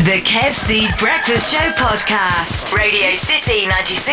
The Kev C Breakfast Show Podcast. Radio City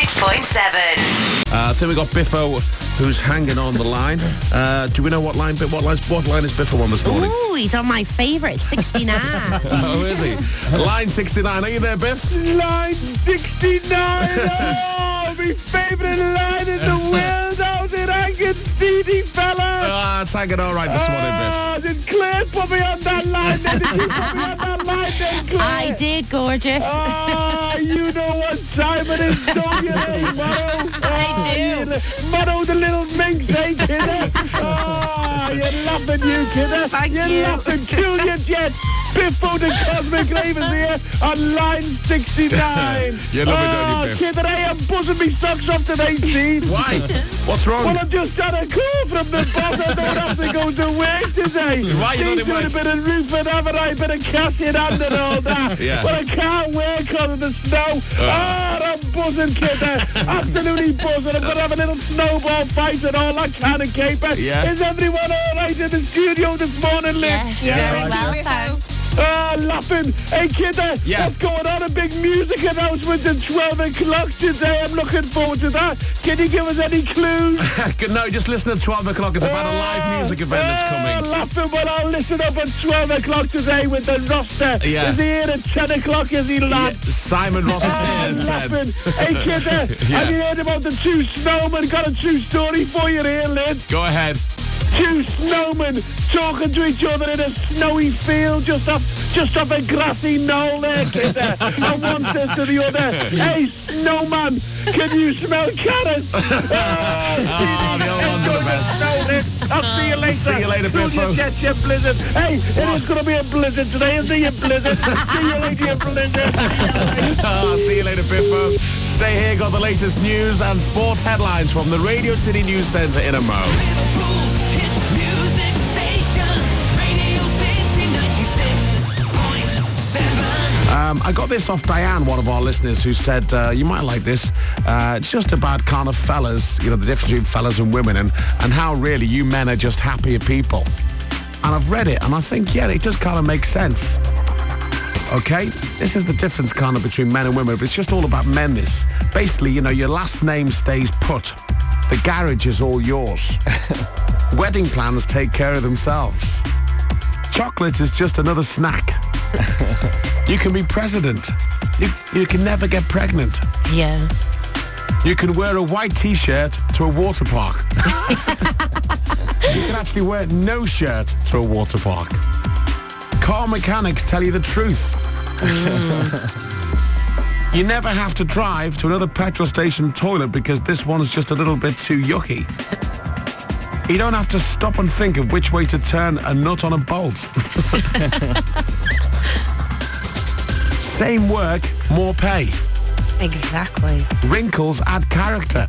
96.7. I think we got Biffo, who's hanging on the line. Do we know what line is Biffo on this morning? Ooh, he's on my favourite, 69. Oh, is he? Line 69. Are you there, Biff? Line 69. Oh, my favourite line in the world. How's it hanging, speedy fella? It's hanging all right this morning, Biff. Did Claire put me on that line then? Did you put me on that line then, Claire? I did, gorgeous. You know what time it is, don't you, little Motto? I do. Motto, the little minx, eh, kidder? You're laughing, you kidder. Thank you're you. laughing, cool your jet. Biffo the Cosmic Ravens here on line 69. You're lovely, don't you, Biff? Kidder, I am buzzing me socks off today, Steve. Why? What's wrong? Well, I've just had a call from the boss. I don't have to go to work today. Why you not in He's doing work? a bit of roofing, haven't I? A bit of cash in hand and all that. Yeah. But I can't work because of the snow. I'm buzzing, kidder. Absolutely buzzing. I'm going to have a little snowball fight and all that kind of caper. Yeah. Is everyone all right in the studio this morning, Liz? Yes, very well, thanks. Laughing. Hey, kidder, Yeah. what's going on? A big music announcement at 12 o'clock today. I'm looking forward to that. Can you give us any clues? No, just listen at 12 o'clock. It's about a live music event that's coming. Laughing, well, I'll listen up at 12 o'clock today with the roster. Yeah. Is he here at 10 o'clock? Is he, lad? Simon Ross is here at 10. Laughing. Hey, kidder, Yeah. have you heard about the two snowmen? Got a true story for you here, Lynn. Go ahead. Two snowmen talking to each other in a snowy field just off a grassy knoll there, kidder. And one says to the other, hey, snowman, can you smell carrots? the old ones are the best. I'll see you later. See you later, Biffo. Get your blizzard. Hey, it is going to be a blizzard today, isn't it, you blizzard? See you later, you blizzard. See you later, Biffo. Stay here, got the latest news and sport headlines from the Radio City News Centre in a mo. Liverpool's hit music station, Radio City 96.7. I got this off Diane, one of our listeners, who said, you might like this. It's just about kind of fellas, the difference between fellas and women and how really you men are just happier people. And I've read it and I think, yeah, it does kind of make sense. Okay? This is the difference kind of between men and women, but it's just all about men, this. Basically, your last name stays put. The garage is all yours. Wedding plans take care of themselves. Chocolate is just another snack. You can be president. You can never get pregnant. Yeah. You can wear a white T-shirt to a water park. You can actually wear no shirt to a water park. Car mechanics tell you the truth. You never have to drive to another petrol station toilet because this one's just a little bit too yucky. You don't have to stop and think of which way to turn a nut on a bolt. Same work, more pay. Exactly. Wrinkles add character.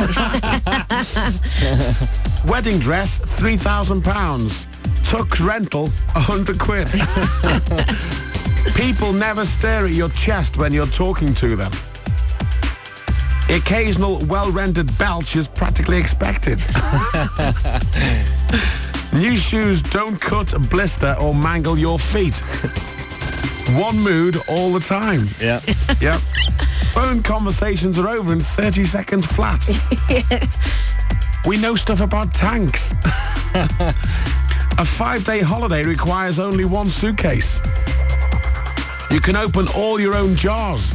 Wedding dress, £3,000. Tux rental, £100. People never stare at your chest when you're talking to them. The occasional well-rendered belch is practically expected. New shoes don't cut, blister, or mangle your feet. One mood all the time. Yeah. Yep. Phone conversations are over in 30 seconds flat. We know stuff about tanks. A 5-day holiday requires only one suitcase. You can open all your own jars.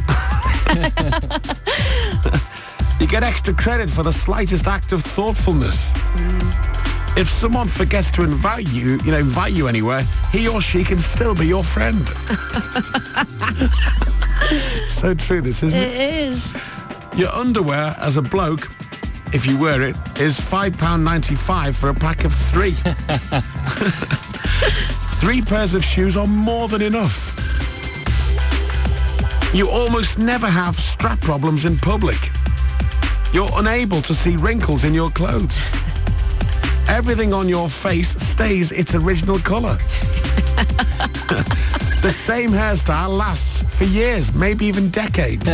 You get extra credit for the slightest act of thoughtfulness. If someone forgets to invite you anywhere, he or she can still be your friend. So true, this, isn't it? It is. Your underwear as a bloke, if you wear it, is £5.95 for a pack of 3. 3 pairs of shoes are more than enough. You almost never have strap problems in public. You're unable to see wrinkles in your clothes. Everything on your face stays its original colour. The same hairstyle lasts for years, maybe even decades.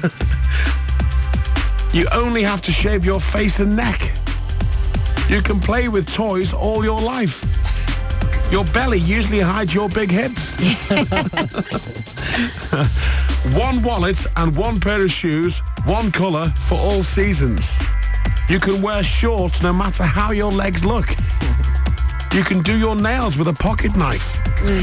You only have to shave your face and neck. You can play with toys all your life. Your belly usually hides your big hips. One wallet and one pair of shoes, one colour for all seasons. You can wear shorts no matter how your legs look. You can do your nails with a pocket knife.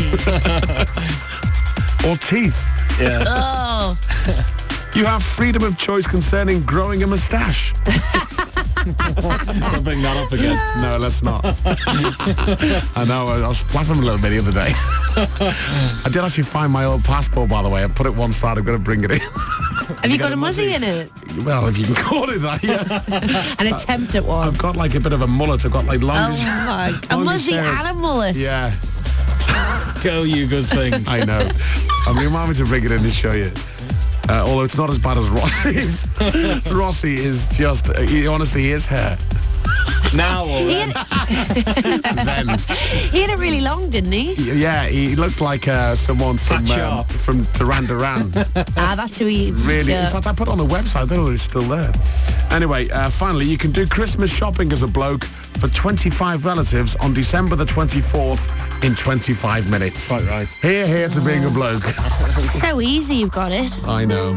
Or teeth. Yeah. Oh, You have freedom of choice concerning growing a moustache. Don't bring that up again. No, let's not. I know, I was laughing a little bit the other day. I did actually find my old passport, by the way. I put it one side, I'm going to bring it in. have you got a muzzy in it? Well, if you can call it that, yeah. An attempt at one. I've got like a bit of a mullet. I've got like Oh longish... my! A longish muzzy hair. and a mullet. Yeah, Go, you good thing. I know. I mean, remind me to bring it in to show you. Although it's not as bad as Rossi's. Rossi is just, he honestly is hair. Now or He then. Then, He had it really long, didn't he? yeah, he looked like someone from Sharp. Duran Duran. That's who he... Really? Yeah. In fact, I put it on the website. I don't know if it's still there. Anyway, finally, you can do Christmas shopping as a bloke for 25 relatives on December the 24th in 25 minutes. Quite right. Here to being a bloke. So easy, you've got it. I know.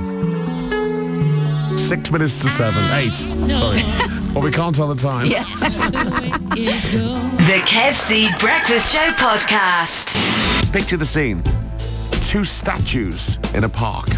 6 minutes to 7. 8. Sorry. Well, we can't tell the time. Yeah. The Kev Seed Breakfast Show podcast. Picture the scene. 2 statues in a park.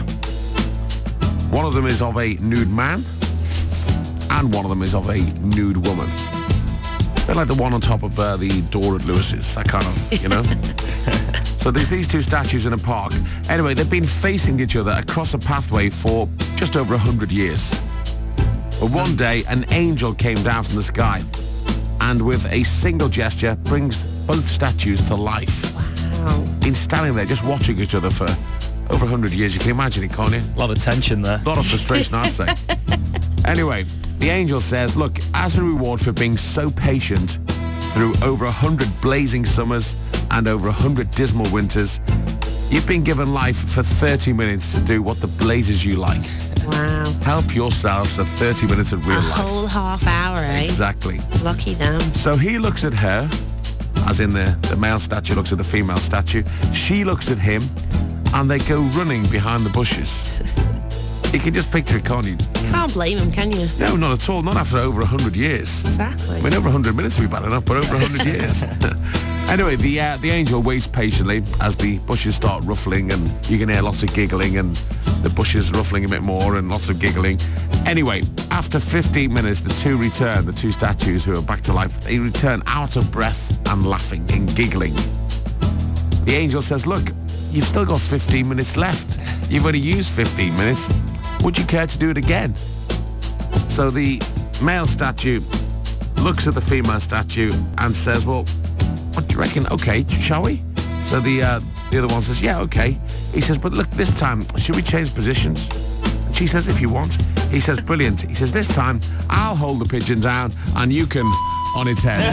One of them is of a nude man, and one of them is of a nude woman. They're like the one on top of the door at Lewis's, that kind of, you know? So there's these 2 statues in a park. Anyway, they've been facing each other across a pathway for just over 100 years. But one day, an angel came down from the sky and with a single gesture brings both statues to life. Wow. Been standing there just watching each other for over 100 years. You can imagine it, can't you? A lot of tension there. A lot of frustration, I'd say. Anyway, the angel says, look, as a reward for being so patient through over 100 blazing summers and over 100 dismal winters, you've been given life for 30 minutes to do what the blazes you like. Wow. Help yourselves to 30 minutes of real A life. whole half hour, eh? Exactly. Lucky them. So he looks at her, as in the male statue looks at the female statue. She looks at him, and they go running behind the bushes. You can just picture it, can't you? Can't blame him, can you? No, not at all. Not after over 100 years. Exactly. I mean, over 100 minutes would be bad enough, but over 100 years. Anyway, the angel waits patiently as the bushes start ruffling, and you can hear lots of giggling, and the bushes ruffling a bit more, and lots of giggling. Anyway, after 15 minutes, the 2 return, the 2 statues who are back to life, they return out of breath and laughing and giggling. The angel says, look, you've still got 15 minutes left. You've only used 15 minutes. Would you care to do it again? So the male statue looks at the female statue and says, well, what do you reckon? Okay, shall we? So the other one says, yeah, okay. He says, but look, this time, should we change positions? And she says, if you want. He says, brilliant. He says, this time, I'll hold the pigeon down and you can on its head.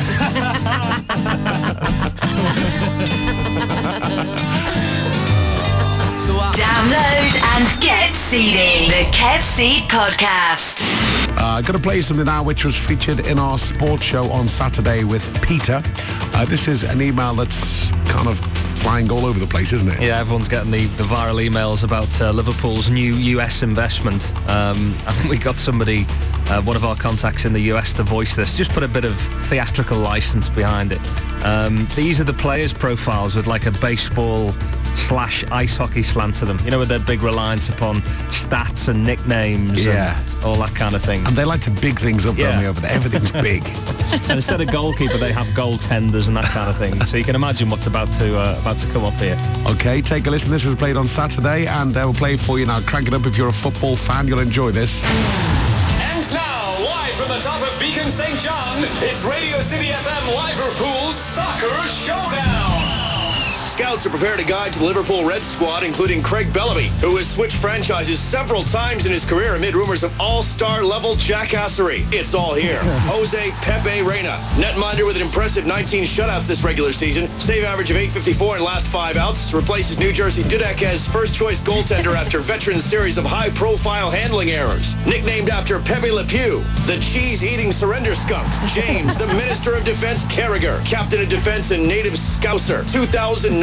Download and get seeding. The Kev Seed podcast. I'm going to play something now which was featured in our sports show on Saturday with Peter. This is an email that's kind of flying all over the place, isn't it? Yeah, everyone's getting the viral emails about Liverpool's new US investment. And we got somebody, one of our contacts in the US, to voice this. Just put a bit of theatrical license behind it. These are the players' profiles with like a baseball / ice hockey slant to them. You know, with their big reliance upon stats and nicknames Yeah. and all that kind of thing. And they like to big things up, don't Yeah. they, over there? Everything's big. And instead of goalkeeper, they have goaltenders and that kind of thing. So you can imagine what's about to come up here. Okay, take a listen. This was played on Saturday, and we'll play it for you now. Crank it up if you're a football fan. You'll enjoy this. And now, live from the top of Beacon St. John, it's Radio City FM Liverpool's Soccer Showdown. Scouts are prepared to guide to the Liverpool Reds squad, including Craig Bellamy, who has switched franchises several times in his career amid rumors of all-star level jackassery. It's all here. Jose Pepe Reina, netminder with an impressive 19 shutouts this regular season, save average of .854 in last 5 outs, replaces New Jersey Dudek as first-choice goaltender after veteran series of high-profile handling errors. Nicknamed after Pepe Le Pew, the cheese-eating surrender skunk, James, the Minister of Defense Carragher, Captain of Defense and native Scouser, 2009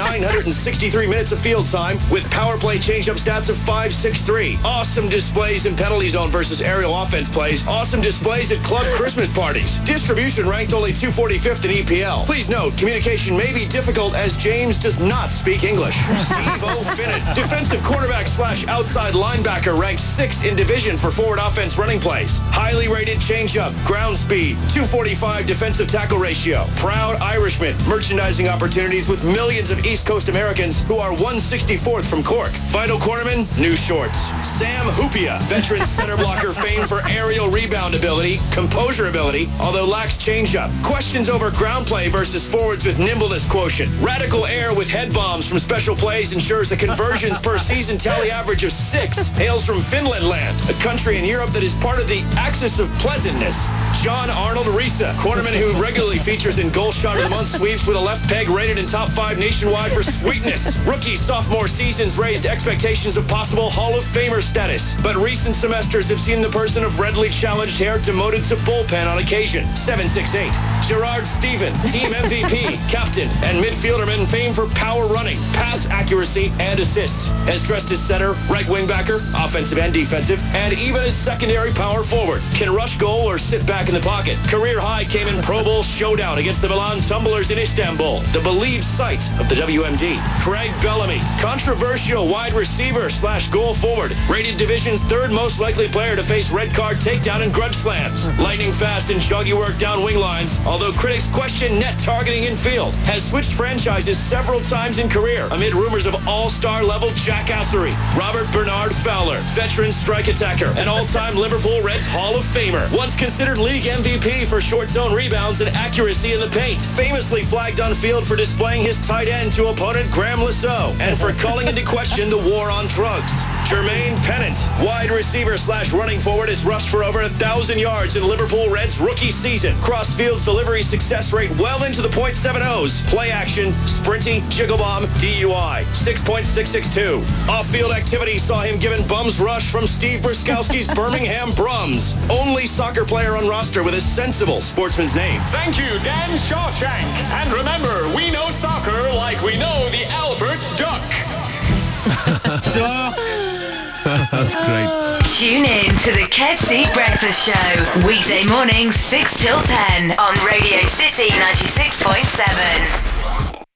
963 minutes of field time with power play changeup stats of 5.63. Awesome displays in penalty zone versus aerial offense plays. Awesome displays at club Christmas parties. Distribution ranked only 245th in EPL. Please note, communication may be difficult as James does not speak English. Steve O'Finnan, defensive quarterback / outside linebacker, ranked 6th in division for forward offense running plays. Highly rated changeup, ground speed, 245 defensive tackle ratio. Proud Irishman, merchandising opportunities with millions of East Coast Americans who are 164th from Cork. Vital Cornerman, new shorts. Sam Hupia, veteran center blocker famed for aerial rebound ability, composure ability, although lacks changeup. Questions over ground play versus forwards with nimbleness quotient. Radical air with head bombs from special plays ensures a conversions per season tally average of 6. Hails from Finland land, a country in Europe that is part of the axis of pleasantness. John Arnold Risa, cornerman who regularly features in Goal Shot of the Month sweeps with a left peg rated in top 5 nationwide for sweetness. Rookie sophomore seasons raised expectations of possible Hall of Famer status, but recent semesters have seen the person of readily challenged hair demoted to bullpen on occasion. 7'6'8". Gerard Stephen, team MVP, captain, and midfielderman famed for power running, pass accuracy, and assists. Has dressed as center, right wingbacker, offensive and defensive, and even as secondary power forward. Can rush goal or sit back in the pocket. Career high came in Pro Bowl showdown against the Milan Tumblers in Istanbul, the believed site of the WMD. Craig Bellamy, controversial wide receiver / goal forward, rated division's 3rd most likely player to face red card takedown and grudge slams. Lightning fast and shoggy work down wing lines, although critics question net targeting in field. Has switched franchises several times in career amid rumors of all-star level jackassery. Robert Bernard Fowler, veteran strike attacker, an all-time Liverpool Reds Hall of Famer. Once considered league MVP for short zone rebounds and accuracy in the paint. Famously flagged on field for displaying his tight end to opponent Graham Lasso and for calling into question the war on drugs. Jermaine Pennant, wide receiver / running forward, has rushed for over 1,000 yards in Liverpool Reds rookie season. Cross-field's delivery success rate well into the .70s. Play action, sprinty, jiggle bomb, DUI, 6.662. Off-field activity saw him given bums rush from Steve Bruskowski's Birmingham Brums. Only soccer player on roster with a sensible sportsman's name. Thank you, Dan Shawshank. And remember, we know soccer like we know the Albert Duck. That's great. Tune in to the Kev Seat Breakfast Show. Weekday mornings 6 till 10 on Radio City 96.7.